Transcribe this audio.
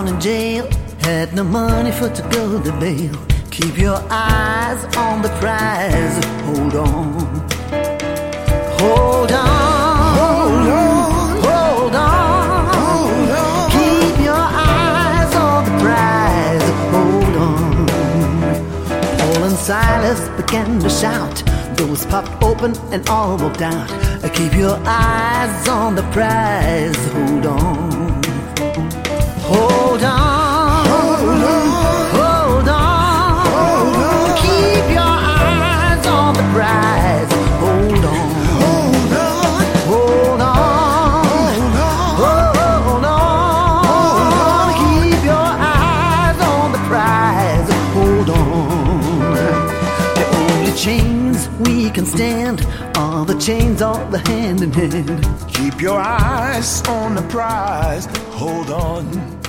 down in jail, had no money for to go to bail. Keep your eyes on the prize. Hold on. Hold on. Hold on. Hold on. Hold on. Keep your eyes on the prize. Hold on. Paul and Silas began to shout. Doors popped open and all walked out. Keep your eyes on the prize. Hold on. Hold on. Hold on. Hold on. Hold on. Keep your eyes on the prize. Hold on. Hold on. Hold on. Hold on. Hold on. Keep your eyes on the prize. Hold on. The only chains we can stand are the chains of the hand in hand. Keep your eyes on the prize. Hold on.